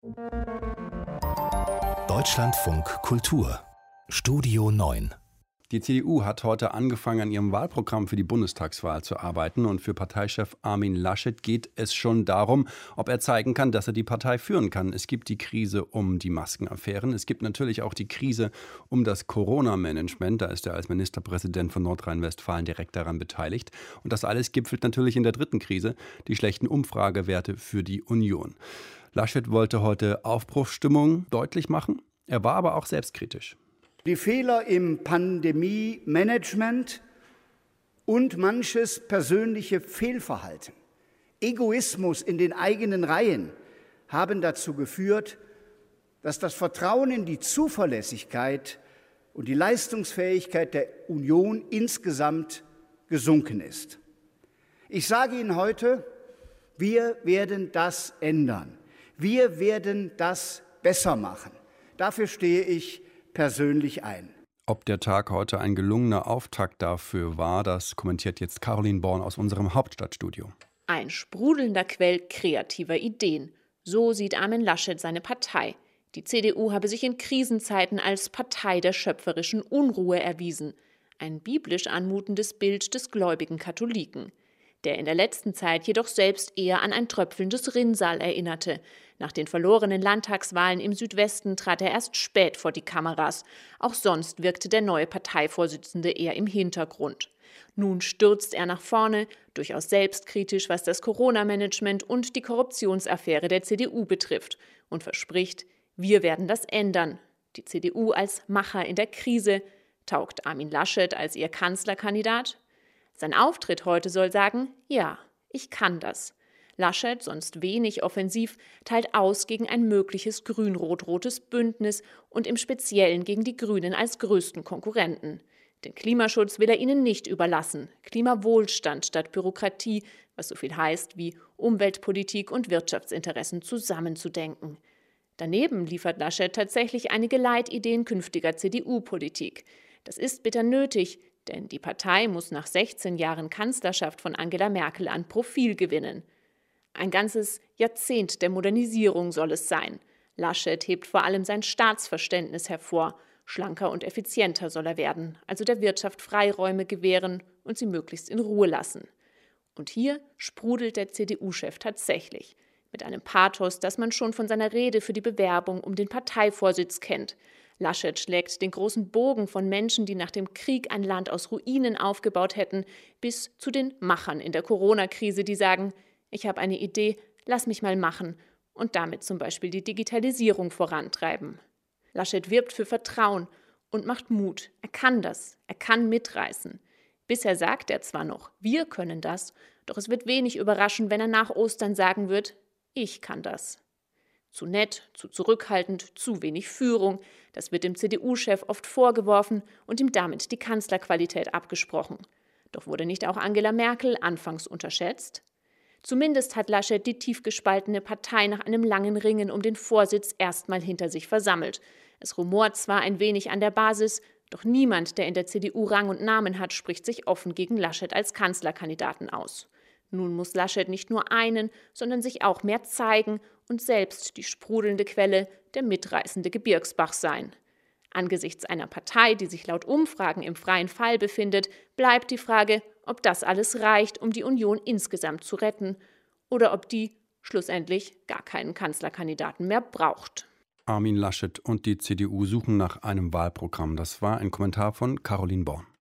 Deutschlandfunk Kultur Studio 9. Die CDU hat heute angefangen, an ihrem Wahlprogramm für die Bundestagswahl zu arbeiten. Und für Parteichef Armin Laschet geht es schon darum, ob er zeigen kann, dass er die Partei führen kann. Es gibt die Krise um die Maskenaffären. Es gibt natürlich auch die Krise um das Corona-Management. Da ist er als Ministerpräsident von Nordrhein-Westfalen direkt daran beteiligt. Und das alles gipfelt natürlich in der dritten Krise, die schlechten Umfragewerte für die Union. Laschet wollte heute Aufbruchsstimmung deutlich machen. Er war aber auch selbstkritisch. Die Fehler im Pandemie-Management und manches persönliche Fehlverhalten, Egoismus in den eigenen Reihen haben dazu geführt, dass das Vertrauen in die Zuverlässigkeit und die Leistungsfähigkeit der Union insgesamt gesunken ist. Ich sage Ihnen heute, wir werden das ändern. Wir werden das besser machen. Dafür stehe ich persönlich ein. Ob der Tag heute ein gelungener Auftakt dafür war, das kommentiert jetzt Caroline Born aus unserem Hauptstadtstudio. Ein sprudelnder Quell kreativer Ideen. So sieht Armin Laschet seine Partei. Die CDU habe sich in Krisenzeiten als Partei der schöpferischen Unruhe erwiesen. Ein biblisch anmutendes Bild des gläubigen Katholiken, der in der letzten Zeit jedoch selbst eher an ein tröpfelndes Rinnsal erinnerte. Nach den verlorenen Landtagswahlen im Südwesten trat er erst spät vor die Kameras. Auch sonst wirkte der neue Parteivorsitzende eher im Hintergrund. Nun stürzt er nach vorne, durchaus selbstkritisch, was das Corona-Management und die Korruptionsaffäre der CDU betrifft, und verspricht, wir werden das ändern. Die CDU als Macher in der Krise. Taugt Armin Laschet als ihr Kanzlerkandidat? Sein Auftritt heute soll sagen, ja, ich kann das. Laschet, sonst wenig offensiv, teilt aus gegen ein mögliches grün-rot-rotes Bündnis und im Speziellen gegen die Grünen als größten Konkurrenten. Den Klimaschutz will er ihnen nicht überlassen. Klimawohlstand statt Bürokratie, was so viel heißt wie Umweltpolitik und Wirtschaftsinteressen zusammenzudenken. Daneben liefert Laschet tatsächlich einige Leitideen künftiger CDU-Politik. Das ist bitter nötig, denn die Partei muss nach 16 Jahren Kanzlerschaft von Angela Merkel an Profil gewinnen. Ein ganzes Jahrzehnt der Modernisierung soll es sein. Laschet hebt vor allem sein Staatsverständnis hervor. Schlanker und effizienter soll er werden, also der Wirtschaft Freiräume gewähren und sie möglichst in Ruhe lassen. Und hier sprudelt der CDU-Chef tatsächlich. Mit einem Pathos, das man schon von seiner Rede für die Bewerbung um den Parteivorsitz kennt. Laschet schlägt den großen Bogen von Menschen, die nach dem Krieg ein Land aus Ruinen aufgebaut hätten, bis zu den Machern in der Corona-Krise, die sagen, ich habe eine Idee, lass mich mal machen und damit zum Beispiel die Digitalisierung vorantreiben. Laschet wirbt für Vertrauen und macht Mut. Er kann das, er kann mitreißen. Bisher sagt er zwar noch, wir können das, doch es wird wenig überraschen, wenn er nach Ostern sagen wird, ich kann das. Zu nett, zu zurückhaltend, zu wenig Führung, das wird dem CDU-Chef oft vorgeworfen und ihm damit die Kanzlerqualität abgesprochen. Doch wurde nicht auch Angela Merkel anfangs unterschätzt? Zumindest hat Laschet die tief gespaltene Partei nach einem langen Ringen um den Vorsitz erstmal hinter sich versammelt. Es rumort zwar ein wenig an der Basis, doch niemand, der in der CDU Rang und Namen hat, spricht sich offen gegen Laschet als Kanzlerkandidaten aus. Nun muss Laschet nicht nur einen, sondern sich auch mehr zeigen und selbst die sprudelnde Quelle, der mitreißende Gebirgsbach sein. Angesichts einer Partei, die sich laut Umfragen im freien Fall befindet, bleibt die Frage, ob das alles reicht, um die Union insgesamt zu retten, oder ob die schlussendlich gar keinen Kanzlerkandidaten mehr braucht. Armin Laschet und die CDU suchen nach einem Wahlprogramm. Das war ein Kommentar von Caroline Born.